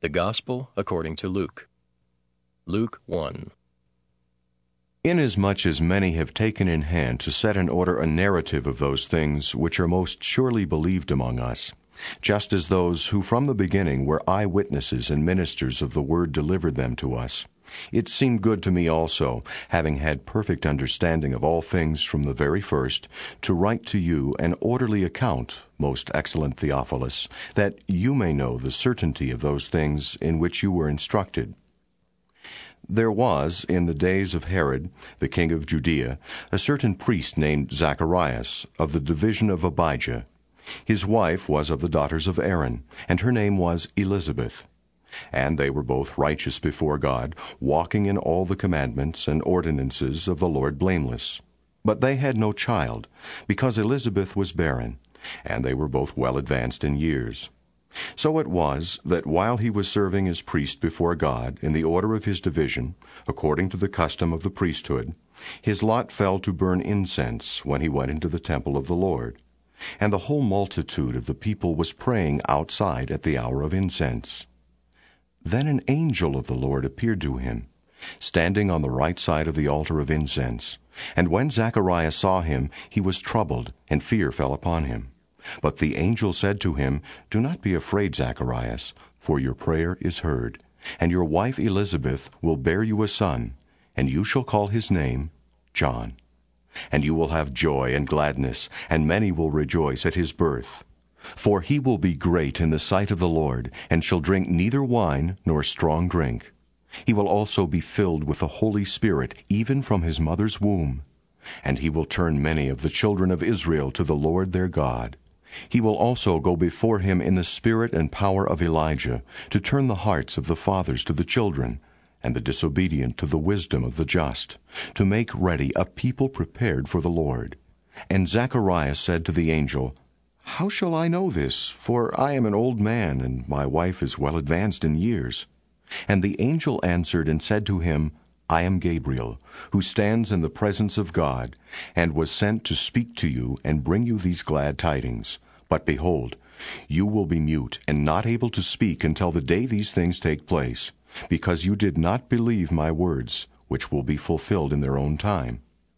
The Gospel according to Luke. Luke 1. Inasmuch as many have taken in hand to set in order a narrative of those things which are most surely believed among us, just as those who from the beginning were eyewitnesses and ministers of the word delivered them to us, it seemed good to me also, having had perfect understanding of all things from the very first, to write to you an orderly account, most excellent Theophilus, that you may know the certainty of those things in which you were instructed. There was, in the days of Herod, the king of Judea, a certain priest named Zacharias, of the division of Abijah. His wife was of the daughters of Aaron, and her name was Elizabeth. And they were both righteous before God, walking in all the commandments and ordinances of the Lord blameless. But they had no child, because Elizabeth was barren, and they were both well advanced in years. So it was that while he was serving as priest before God in the order of his division, according to the custom of the priesthood, his lot fell to burn incense when he went into the temple of the Lord. And the whole multitude of the people was praying outside at the hour of incense. Then an angel of the Lord appeared to him, standing on the right side of the altar of incense. And when Zacharias saw him, he was troubled, and fear fell upon him. But the angel said to him, "Do not be afraid, Zacharias, for your prayer is heard, and your wife Elizabeth will bear you a son, and you shall call his name John. And you will have joy and gladness, and many will rejoice at his birth. For he will be great in the sight of the Lord, and shall drink neither wine nor strong drink. He will also be filled with the Holy Spirit, even from his mother's womb. And he will turn many of the children of Israel to the Lord their God. He will also go before him in the spirit and power of Elijah, to turn the hearts of the fathers to the children, and the disobedient to the wisdom of the just, to make ready a people prepared for the Lord." And Zacharias said to the angel, "How shall I know this? For I am an old man, and my wife is well advanced in years." And the angel answered and said to him, "I am Gabriel, who stands in the presence of God, and was sent to speak to you and bring you these glad tidings. But behold, you will be mute and not able to speak until the day these things take place, because you did not believe my words, which will be fulfilled in their own time."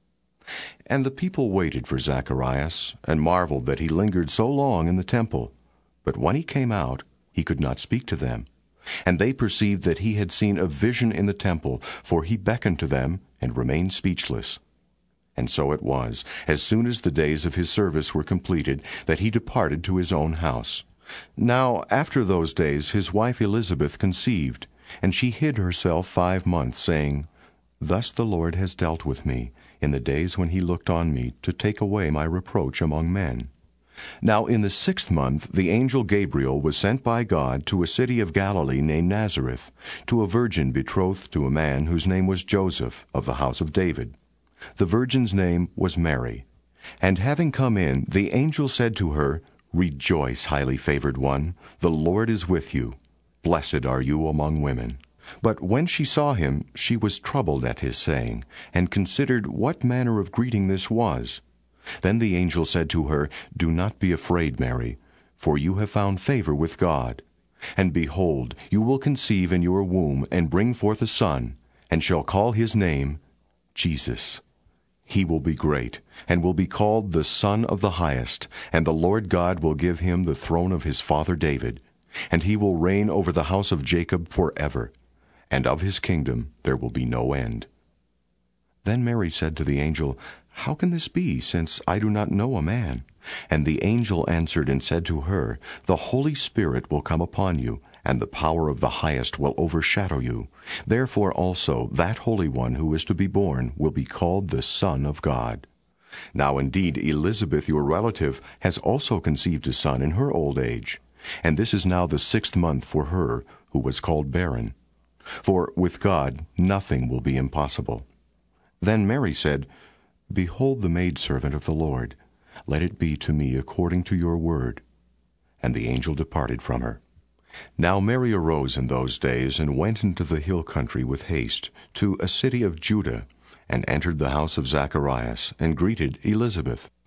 And the people waited for Zacharias, and marveled that he lingered so long in the temple. But when he came out, he could not speak to them. And they perceived that he had seen a vision in the temple, for he beckoned to them and remained speechless. And so it was, as soon as the days of his service were completed, that he departed to his own house. Now after those days his wife Elizabeth conceived, and she hid herself 5 months, saying, "Thus the Lord has dealt with me in the days when he looked on me to take away my reproach among men." Now in the 6th month the angel Gabriel was sent by God to a city of Galilee named Nazareth, to a virgin betrothed to a man whose name was Joseph, of the house of David. The virgin's name was Mary. And having come in, the angel said to her, "Rejoice, highly favored one, the Lord is with you. Blessed are you among women." But when she saw him, she was troubled at his saying, and considered what manner of greeting this was. Then the angel said to her, "Do not be afraid, Mary, for you have found favor with God. And behold, you will conceive in your womb, and bring forth a son, and shall call his name Jesus. He will be great, and will be called the Son of the Highest, and the Lord God will give him the throne of his father David. And he will reign over the house of Jacob forever, and of his kingdom there will be no end." Then Mary said to the angel, "How can this be, since I do not know a man?" And the angel answered and said to her, "The Holy Spirit will come upon you, and the power of the Highest will overshadow you. Therefore also that Holy One who is to be born will be called the Son of God. Now indeed Elizabeth your relative has also conceived a son in her old age, and this is now the 6th month for her who was called barren. For with God nothing will be impossible." Then Mary said, "Behold the maidservant of the Lord. Let it be to me according to your word." And the angel departed from her. Now Mary arose in those days, and went into the hill country with haste, to a city of Judah, and entered the house of Zacharias, and greeted Elizabeth.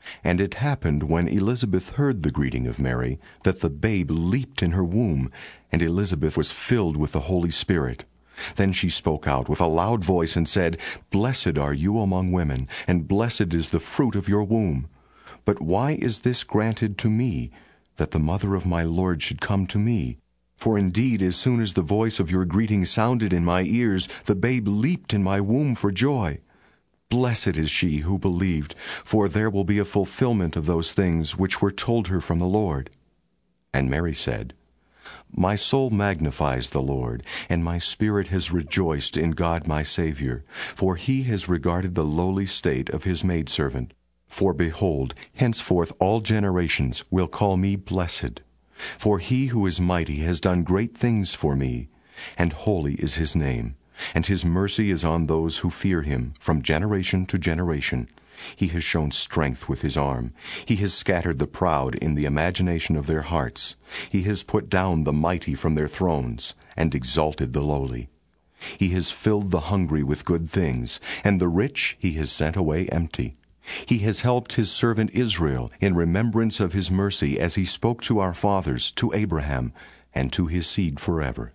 And it happened when Elizabeth heard the greeting of Mary, that the babe leaped in her womb, and Elizabeth was filled with the Holy Spirit. Then she spoke out with a loud voice and said, Blessed are you among women, and blessed is the fruit of your womb. But why is this granted to me, that the mother of my Lord should come to me? For indeed, as soon as the voice of your greeting sounded in my ears, the babe leaped in my womb for joy. Blessed is she who believed, for there will be a fulfillment of those things which were told her from the Lord. And Mary said, My soul magnifies the Lord, and my spirit has rejoiced in God my Savior, for he has regarded the lowly state of his maidservant. For behold, henceforth all generations will call me blessed. For he who is mighty has done great things for me, and holy is his name, and his mercy is on those who fear him from generation to generation. He has shown strength with his arm. He has scattered the proud in the imagination of their hearts. He has put down the mighty from their thrones, and exalted the lowly. He has filled the hungry with good things, and the rich he has sent away empty. He has helped his servant Israel in remembrance of his mercy, as he spoke to our fathers, to Abraham, and to his seed forever.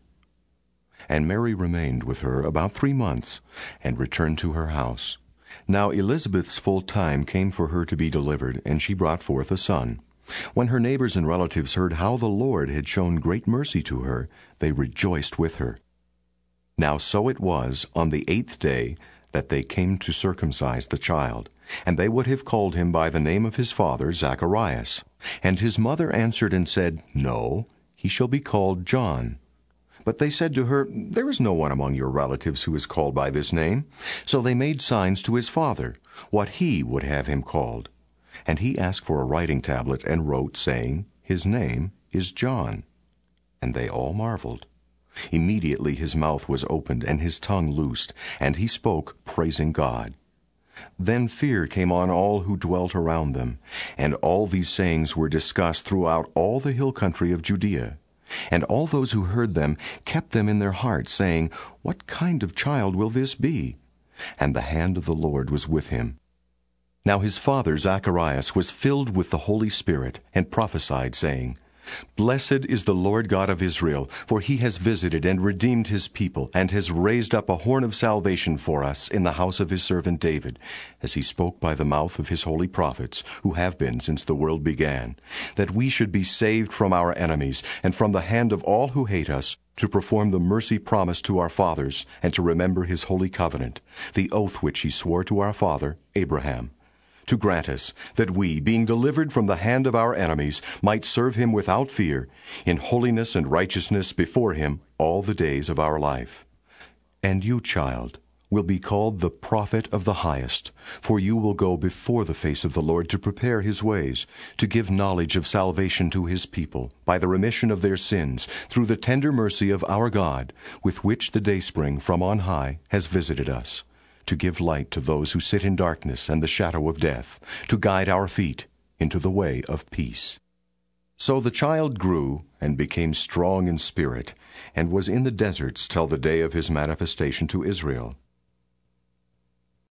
And Mary remained with her about 3 months, and returned to her house. Now Elizabeth's full time came for her to be delivered, and she brought forth a son. When her neighbors and relatives heard how the Lord had shown great mercy to her, they rejoiced with her. Now so it was on the 8th day that they came to circumcise the child, and they would have called him by the name of his father, Zacharias. And his mother answered and said, No, he shall be called John. But they said to her, There is no one among your relatives who is called by this name. So they made signs to his father, what he would have him called. And he asked for a writing tablet, and wrote, saying, His name is John. And they all marveled. Immediately his mouth was opened, and his tongue loosed, and he spoke, praising God. Then fear came on all who dwelt around them, and all these sayings were discussed throughout all the hill country of Judea. And all those who heard them kept them in their hearts, saying, What kind of child will this be? And the hand of the Lord was with him. Now his father Zacharias was filled with the Holy Spirit, and prophesied, saying, Blessed is the Lord God of Israel, for he has visited and redeemed his people, and has raised up a horn of salvation for us in the house of his servant David, as he spoke by the mouth of his holy prophets, who have been since the world began, that we should be saved from our enemies, and from the hand of all who hate us, to perform the mercy promised to our fathers, and to remember his holy covenant, the oath which he swore to our father Abraham, to grant us that we, being delivered from the hand of our enemies, might serve him without fear, in holiness and righteousness before him all the days of our life. And you, child, will be called the prophet of the highest, for you will go before the face of the Lord to prepare his ways, to give knowledge of salvation to his people, by the remission of their sins, through the tender mercy of our God, with which the dayspring from on high has visited us, to give light to those who sit in darkness and the shadow of death, to guide our feet into the way of peace. So the child grew and became strong in spirit, and was in the deserts till the day of his manifestation to Israel.